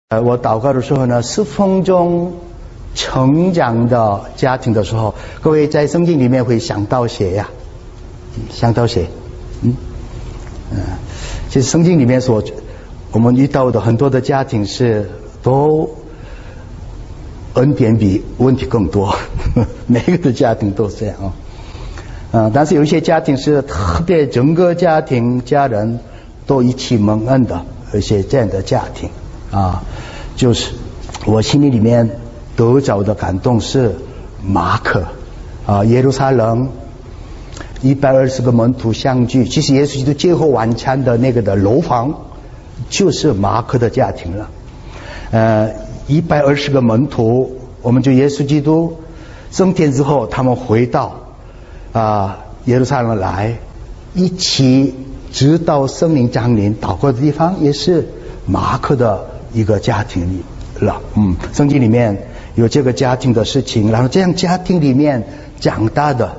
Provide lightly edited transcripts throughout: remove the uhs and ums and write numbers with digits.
我祷告的时候呢，侍奉中成长的家庭的时候，各位在圣经里面会想到谁呀？想到谁？其实圣经里面我们遇到的很多的家庭都恩典比问题更多，每个的家庭都这样但是有一些家庭是特别整个家人都一起蒙恩的，有一些这样的家庭就是我心里面得着的感动是马可耶路撒冷120个门徒相聚，其实耶稣基督最后晚餐的那个的楼房就是马可的家庭了。120个门徒，我们就耶稣基督升天之后，他们回到耶路撒冷来，一起直到圣灵降临祷告的地方，也是马可的一个家庭了。圣经里面有这个家庭的事情，然后这样家庭里面长大的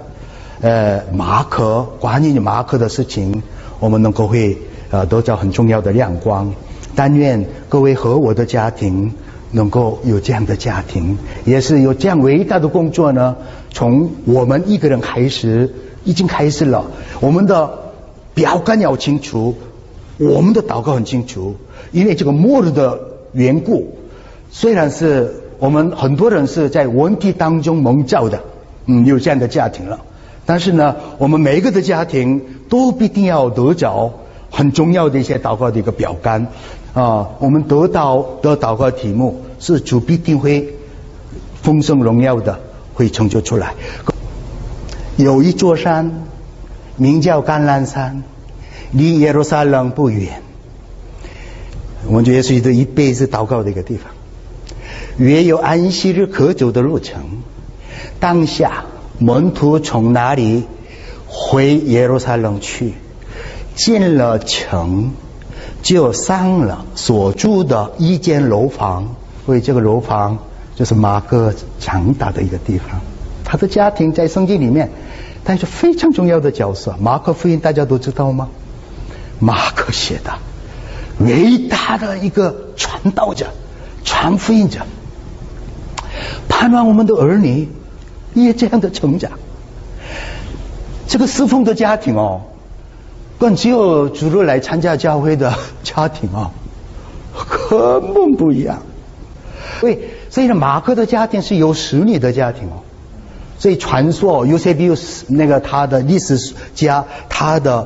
关于马可的事情，我们能够会得到很重要的亮光。但愿各位和我的家庭能够有这样的家庭，也是有这样伟大的工作呢。从我们一个人开始，已经开始了。我们的标杆要清楚，我们的祷告很清楚，因为这个末日的缘故，虽然是我们很多人是在问题当中蒙召的，有这样的家庭了，但是呢，我们每一个的家庭都必定要得着很重要的一些祷告的一个标杆我们得到的祷告题目是主必定会丰盛荣耀的会成就出来。有一座山名叫橄榄山，离耶路撒冷不远，我们耶稣基督一辈子祷告的一个地方，约有安息日可走的路程。当下门徒从哪里回耶路撒冷去，进了城，就上了所住的一间楼房，所以这个楼房就是马可长大的一个地方。他的家庭在圣经里面但是非常重要的角色。马可福音大家都知道吗？马可写的伟大的一个传道者、传福音者，盼望我们的儿女也这样的成长。这个侍奉的家庭跟只有主日来参加教会的家庭根本不一样。所以马可的家庭是有使女的家庭所以传说尤塞比乌斯那个他的历史家他的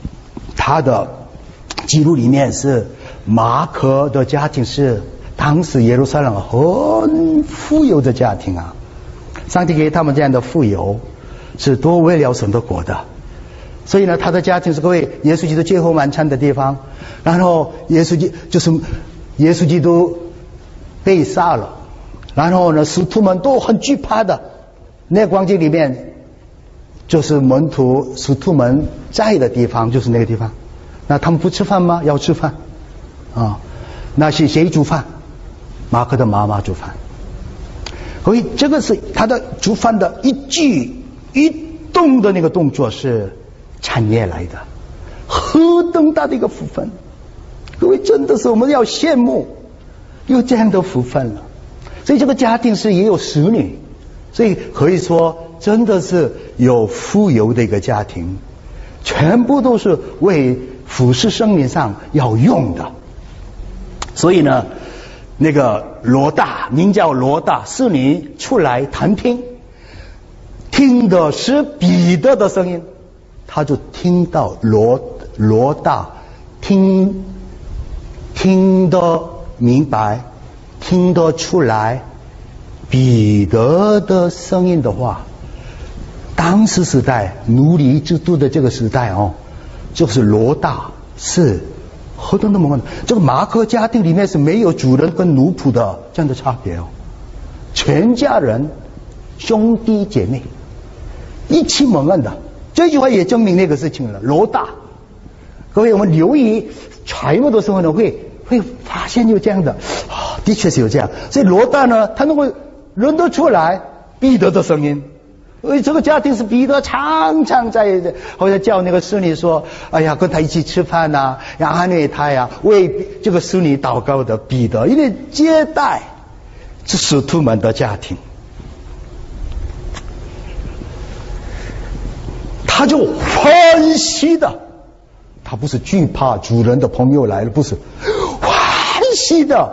记录里面是马可的家庭是当时耶路撒冷很富有的家庭上帝给他们这样的富有是多为了神的国的。所以呢，他的家庭是各位耶稣基督最后晚餐的地方，然后耶稣基督被杀了，然后呢使徒们都很惧怕的，那个光景里面就是使徒们在的地方，就是那个地方。那他们不吃饭吗？要吃饭那是谁煮饭？马可的妈妈煮饭。所以这个是他的煮饭的一举一动的那个动作是产业来的，何等大的一个福分！各位真的是我们要羡慕有这样的福分了。所以这个家庭是也有使女，所以可以说真的是有富有的一个家庭，全部都是为服侍生命上要用的。所以呢，那个名叫罗大使女出来探听，听的是彼得的声音，他就听到罗大听得明白，听得出来彼得的声音的话。当时时代奴隶制度的这个时代就是罗大是何等的蒙恩。这个马可家庭里面是没有主人跟奴仆的这样的差别全家人兄弟姐妹一起蒙恩的。这句话也证明那个事情了。罗大，各位我们留意揣摩的时候呢，会发现有这样的的确是有这样。所以罗大呢，他能够认得出来彼得的声音， 这个家庭是彼得常常在好像叫那个侍女说，哎呀，跟他一起吃饭呐，要安慰他呀，为这个侍女祷告的彼得，因为接待是使徒们的家庭，他就欢喜的，他不是惧怕主人的朋友来了，不是欢喜的，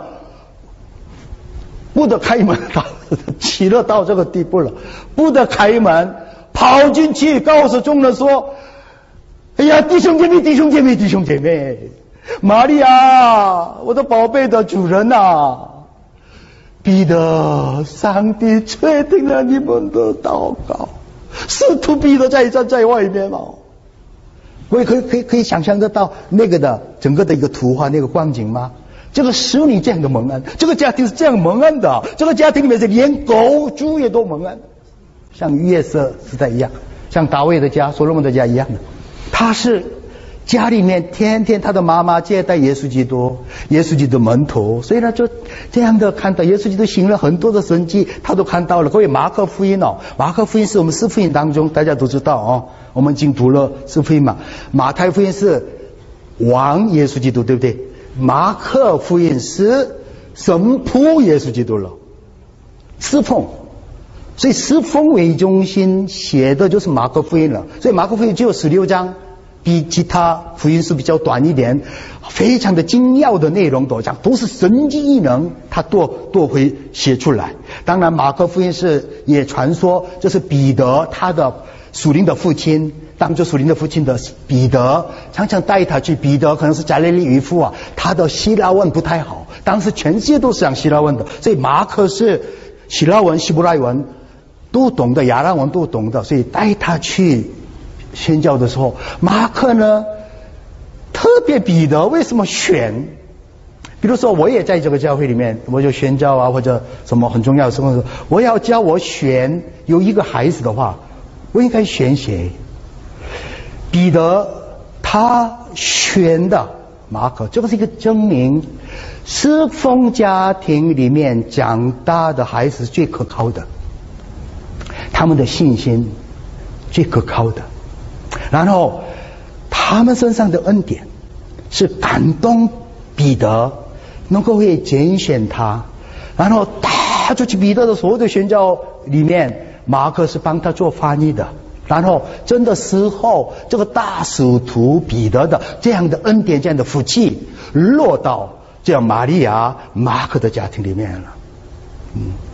不得开门，喜乐到这个地步了，不得开门，跑进去告诉众人说，哎呀，弟兄姐妹，弟兄姐妹，弟兄姐妹，玛利亚，我的宝贝的主人啊，彼得，上帝垂听了你们的祷告。使徒彼得站在外面哦，我也可以想象得到那个的整个的一个图画，那个光景吗？这个使女这样的蒙恩，这个家庭是这样蒙恩的，这个家庭里面是连狗猪也都蒙恩，像约瑟时代一样，像大卫的家、所罗门的家一样的。他是家里面天天他的妈妈接待耶稣基督，耶稣基督的门徒，所以呢就这样的看到耶稣基督行了很多的神迹，他都看到了。各位，马可福音哦，马可福音是我们四福音当中大家都知道哦，我们已经读了四福音嘛。马太福音是王耶稣基督，对不对？马可福音是神仆耶稣基督了，侍奉。所以侍奉为中心写的就是马可福音了，所以马可福音只有16章。比其他福音书比较短一点，非常的精要的内容都讲，都是神迹异能，他都会写出来。当然马可福音是也传说这是彼得他的属灵的父亲，当做属灵的父亲的彼得常常带他去。彼得可能是加利利渔夫啊，他的希腊文不太好，当时全世界都是讲希腊文的，所以马可是希腊文、希伯来文都懂的，亚兰文都懂的，所以带他去宣教的时候，马可呢特别彼得为什么选？比如说我也在这个教会里面，我就宣教啊，或者什么很重要的时候，我要叫我选有一个孩子的话，我应该选谁？彼得他选的马可，这个是一个证明，侍奉家庭里面长大的孩子是最可靠的，他们的信心最可靠的。然后他们身上的恩典是感动彼得，能够会拣选他，然后带出去彼得的所有的宣教里面，马可是帮他做翻译的。然后真的时候，这个大使徒彼得的这样的恩典、这样的福气落到这样玛利亚、马可的家庭里面了。